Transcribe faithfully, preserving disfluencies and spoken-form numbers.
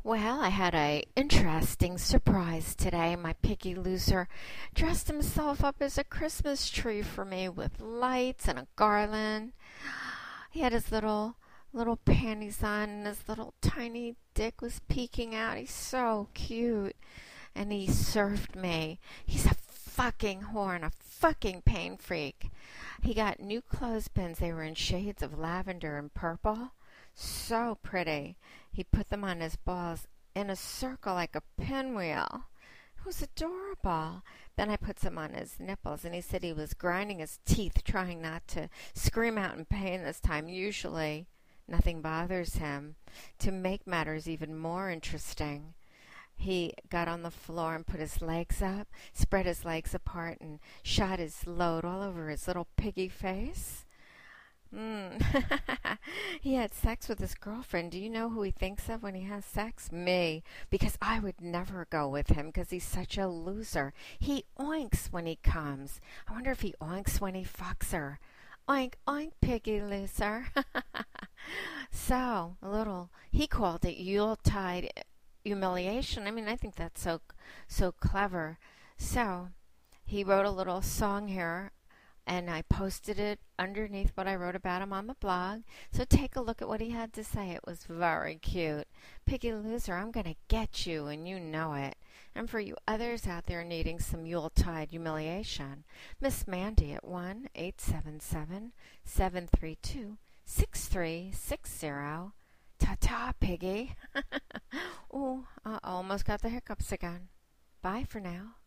Well, I had a interesting surprise today. My piggy loser dressed himself up as a Christmas tree for me with lights and a garland. He had his little little panties on and his little tiny dick was peeking out. He's so cute. And he served me. He's a fucking whore and a fucking pain freak. He got new clothespins. They were in shades of lavender and purple. So pretty. He put them on his balls in a circle like a pinwheel. It was adorable. Then I put some on his nipples, and he said he was grinding his teeth, trying not to scream out in pain this time. Usually, nothing bothers him. To make matters even more interesting, he got on the floor and put his legs up, spread his legs apart, and shot his load all over his little piggy face. Mm. He had sex with his girlfriend. Do you know who he thinks of when he has sex? Me. Because I would never go with him because he's such a loser. He oinks when he comes. I wonder if he oinks when he fucks her. Oink, oink, piggy loser. So, a little, he called it Yuletide humiliation. I mean, I think that's so, so clever. So, he wrote a little song here, and I posted it underneath what I wrote about him on the blog. So take a look at what he had to say. It was very cute. Piggy loser, I'm going to get you, and you know it. And for you others out there needing some Yuletide humiliation, Miss Mandy at one eight seven seven, seven three two, six three six zero. Ta-ta, piggy. Ooh, I almost got the hiccups again. Bye for now.